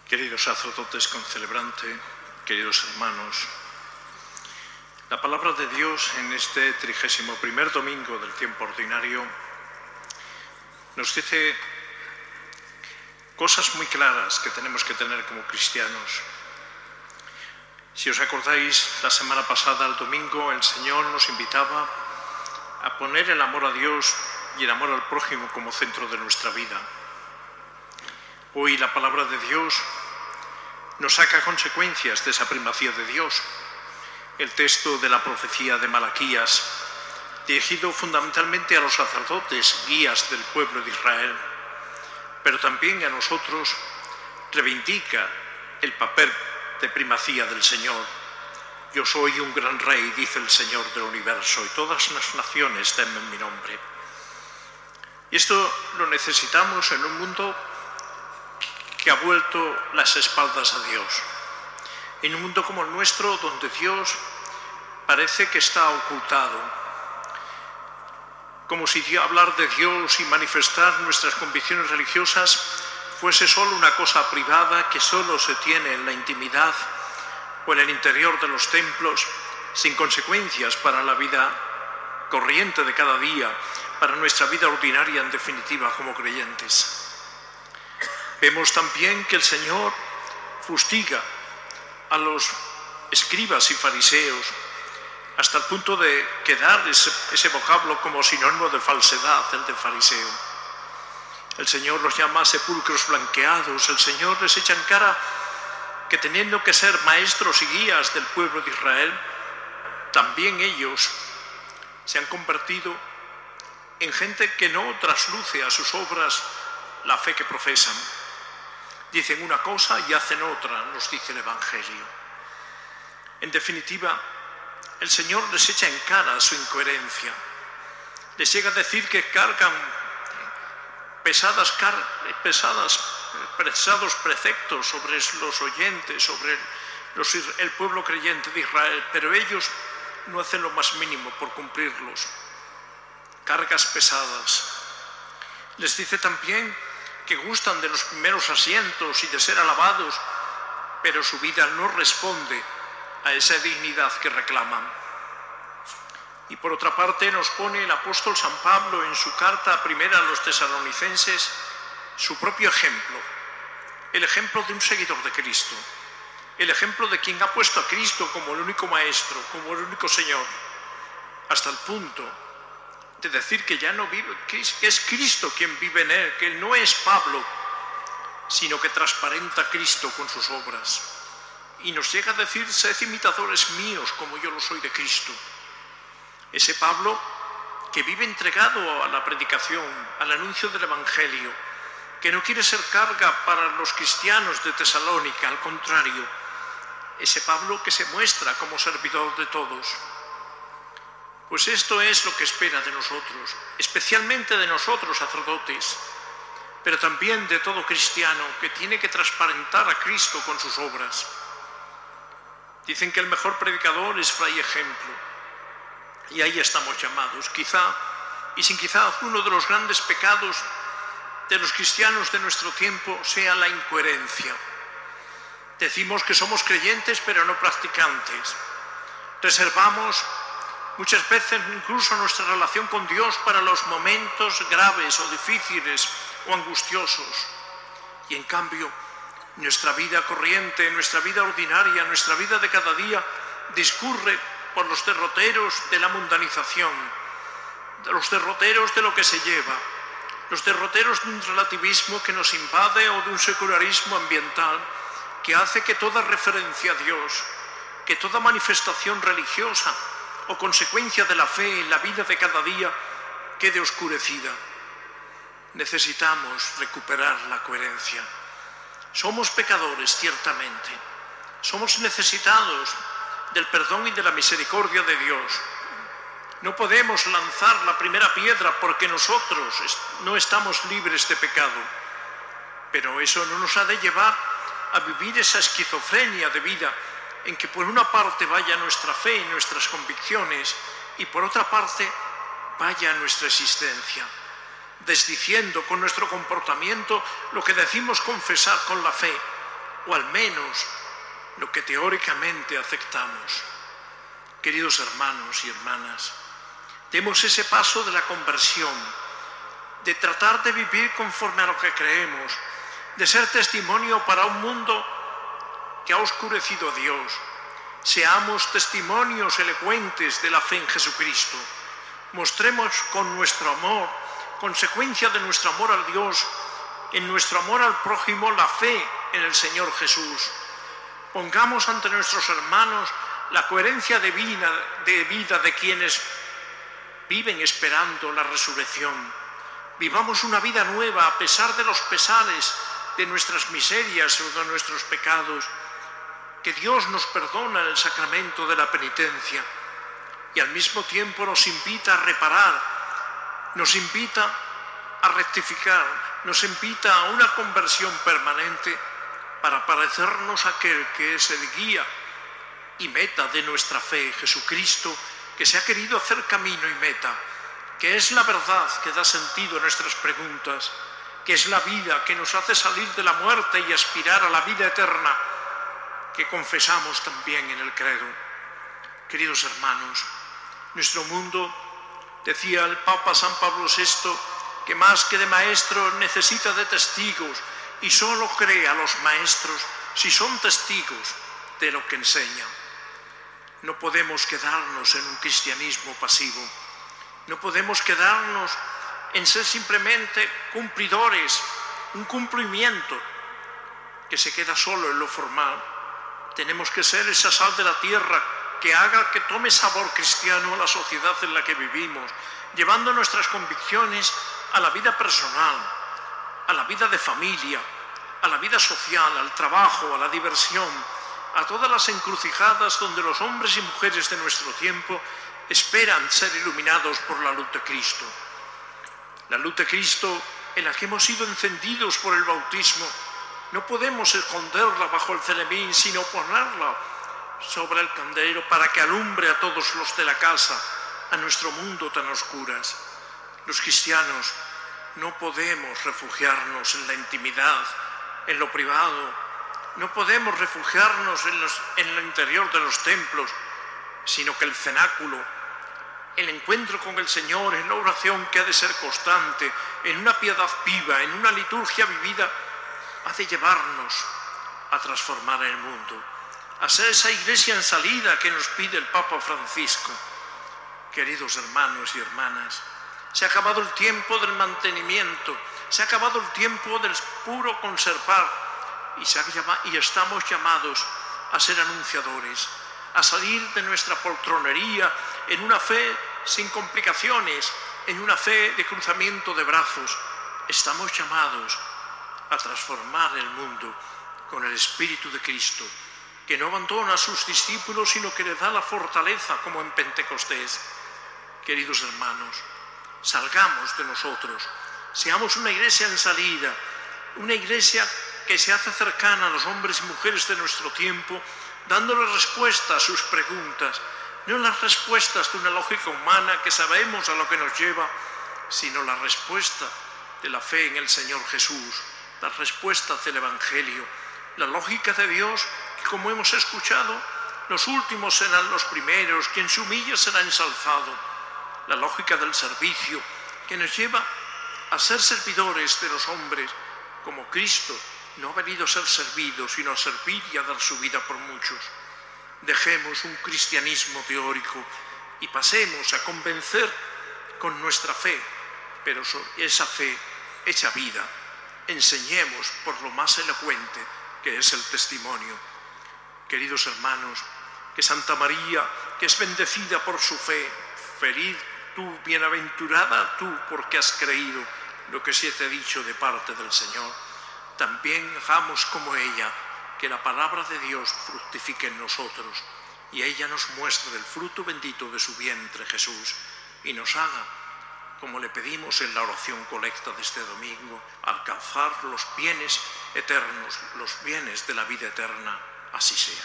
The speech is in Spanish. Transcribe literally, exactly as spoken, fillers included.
Queridos sacerdotes concelebrante, queridos hermanos, la palabra de Dios en este trigésimo primer domingo del tiempo ordinario nos dice cosas muy claras que tenemos que tener como cristianos. Si os acordáis, la semana pasada, el domingo, el Señor nos invitaba a poner el amor a Dios y el amor al prójimo como centro de nuestra vida. Hoy la palabra de Dios nos saca consecuencias de esa primacía de Dios. El texto de la profecía de Malaquías, dirigido fundamentalmente a los sacerdotes, guías del pueblo de Israel, pero también a nosotros, reivindica el papel de primacía del Señor. Yo soy un gran rey, dice el Señor del universo, y todas las naciones temen mi nombre. Y esto lo necesitamos en un mundo que ha vuelto las espaldas a Dios. En un mundo como el nuestro, donde Dios parece que está ocultado, como si hablar de Dios y manifestar nuestras convicciones religiosas fuese solo una cosa privada que solo se tiene en la intimidad o en el interior de los templos, sin consecuencias para la vida corriente de cada día, para nuestra vida ordinaria en definitiva como creyentes. Vemos también que el Señor fustiga a los escribas y fariseos hasta el punto de quedar ese, ese vocablo como sinónimo de falsedad, el de fariseo. El Señor los llama sepulcros blanqueados. El Señor les echa en cara que teniendo que ser maestros y guías del pueblo de Israel, también ellos se han convertido en gente que no trasluce a sus obras la fe que profesan. Dicen una cosa y hacen otra, nos dice el Evangelio. En definitiva, el Señor les echa en cara su incoherencia. Les llega a decir que cargan pesadas, car pesadas, pesados preceptos sobre los oyentes, sobre los, el pueblo creyente de Israel, pero ellos no hacen lo más mínimo por cumplirlos. Cargas pesadas. Les dice también que gustan de los primeros asientos y de ser alabados, pero su vida no responde a esa dignidad que reclaman. Y por otra parte nos pone el apóstol San Pablo en su carta primera a los tesalonicenses su propio ejemplo, el ejemplo de un seguidor de Cristo, el ejemplo de quien ha puesto a Cristo como el único maestro, como el único Señor, hasta el punto de decir que ya no vive, que es Cristo quien vive en él, que él no es Pablo, sino que transparenta a Cristo con sus obras. Y nos llega a decir, sed imitadores míos como yo lo soy de Cristo. Ese Pablo que vive entregado a la predicación, al anuncio del Evangelio, que no quiere ser carga para los cristianos de Tesalónica, al contrario, ese Pablo que se muestra como servidor de todos. Pues esto es lo que espera de nosotros, especialmente de nosotros sacerdotes, pero también de todo cristiano que tiene que transparentar a Cristo con sus obras. Dicen que el mejor predicador es fray ejemplo, y ahí estamos llamados. Quizá, y sin quizá, uno de los grandes pecados de los cristianos de nuestro tiempo sea la incoherencia. Decimos que somos creyentes, pero no practicantes. Reservamos muchas veces incluso nuestra relación con Dios para los momentos graves o difíciles o angustiosos. Y en cambio, nuestra vida corriente, nuestra vida ordinaria, nuestra vida de cada día discurre por los derroteros de la mundanización, de los derroteros de lo que se lleva, los derroteros de un relativismo que nos invade o de un secularismo ambiental que hace que toda referencia a Dios, que toda manifestación religiosa o consecuencia de la fe en la vida de cada día quede oscurecida. Necesitamos recuperar la coherencia. Somos pecadores, ciertamente. Somos necesitados del perdón y de la misericordia de Dios. No podemos lanzar la primera piedra porque nosotros no estamos libres de pecado. Pero eso no nos ha de llevar a vivir esa esquizofrenia de vida en que por una parte vaya nuestra fe y nuestras convicciones y por otra parte vaya nuestra existencia, desdiciendo con nuestro comportamiento lo que decimos confesar con la fe, o al menos lo que teóricamente aceptamos. Queridos hermanos y hermanas, demos ese paso de la conversión, de tratar de vivir conforme a lo que creemos, de ser testimonio para un mundo que ha oscurecido a Dios. Seamos testimonios elocuentes de la fe en Jesucristo. Mostremos con nuestro amor, consecuencia de nuestro amor a Dios, en nuestro amor al prójimo, la fe en el Señor Jesús. Pongamos ante nuestros hermanos la coherencia de vida, de vida de quienes viven esperando la resurrección. Vivamos una vida nueva a pesar de los pesares, de nuestras miserias o de nuestros pecados, que Dios nos perdona en el sacramento de la penitencia y al mismo tiempo nos invita a reparar, nos invita a rectificar, nos invita a una conversión permanente para parecernos a aquel que es el guía y meta de nuestra fe, Jesucristo, que se ha querido hacer camino y meta, que es la verdad que da sentido a nuestras preguntas, que es la vida que nos hace salir de la muerte y aspirar a la vida eterna, que confesamos también en el credo. Queridos hermanos, nuestro mundo, decía el Papa San Pablo sexto, que más que de maestros necesita de testigos y solo cree a los maestros si son testigos de lo que enseñan. No podemos quedarnos en un cristianismo pasivo, no podemos quedarnos en ser simplemente cumplidores, un cumplimiento que se queda solo en lo formal. Tenemos que ser esa sal de la tierra que haga que tome sabor cristiano a la sociedad en la que vivimos, llevando nuestras convicciones a la vida personal, a la vida de familia, a la vida social, al trabajo, a la diversión, a todas las encrucijadas donde los hombres y mujeres de nuestro tiempo esperan ser iluminados por la luz de Cristo. La luz de Cristo en la que hemos sido encendidos por el bautismo, no podemos esconderla bajo el celemín, sino ponerla sobre el candelero para que alumbre a todos los de la casa, a nuestro mundo tan oscuras. Los cristianos no podemos refugiarnos en la intimidad, en lo privado, no podemos refugiarnos en, los, en el interior de los templos, sino que el cenáculo, el encuentro con el Señor, en la oración que ha de ser constante, en una piedad viva, en una liturgia vivida, ha de llevarnos a transformar el mundo, a ser esa iglesia en salida que nos pide el Papa Francisco. Queridos hermanos y hermanas, se ha acabado el tiempo del mantenimiento, se ha acabado el tiempo del puro conservar y, se ha llama, y estamos llamados a ser anunciadores, a salir de nuestra poltronería en una fe sin complicaciones, en una fe de cruzamiento de brazos. Estamos llamados a transformar el mundo con el Espíritu de Cristo, que no abandona a sus discípulos, sino que les da la fortaleza como en Pentecostés. Queridos hermanos, salgamos de nosotros, seamos una iglesia en salida, una iglesia que se hace cercana a los hombres y mujeres de nuestro tiempo, dándoles respuesta a sus preguntas, no las respuestas de una lógica humana que sabemos a lo que nos lleva, sino la respuesta de la fe en el Señor Jesús, las respuestas del Evangelio, la lógica de Dios, que como hemos escuchado, los últimos serán los primeros, quien se humilla será ensalzado, la lógica del servicio, que nos lleva a ser servidores de los hombres, como Cristo no ha venido a ser servido, sino a servir y a dar su vida por muchos. Dejemos un cristianismo teórico y pasemos a convencer con nuestra fe, pero esa fe hecha vida. Enseñemos por lo más elocuente que es el testimonio. Queridos hermanos, que Santa María, que es bendecida por su fe, feliz tú, bienaventurada tú, porque has creído lo que se te ha dicho de parte del Señor, también hagamos como ella, que la palabra de Dios fructifique en nosotros y ella nos muestre el fruto bendito de su vientre, Jesús, y nos haga, como le pedimos en la oración colecta de este domingo, alcanzar los bienes eternos, los bienes de la vida eterna. Así sea.